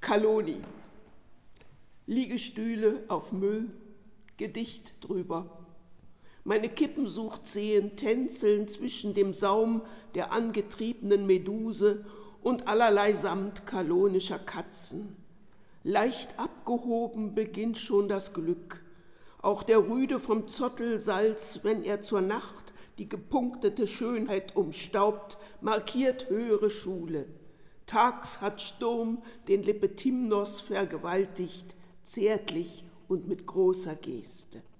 Kaloni. Liegestühle auf Müll, Gedicht drüber. Meine Kippen sucht tänzeln zwischen dem Saum der angetriebenen Meduse und allerlei Samt kalonischer Katzen. Leicht abgehoben beginnt schon das Glück. Auch der Rüde vom Zottelsalz, wenn er zur Nacht die gepunktete Schönheit umstaubt, markiert höhere Schule. Tags hat Sturm den Lepetimnos vergewaltigt, zärtlich und mit großer Geste.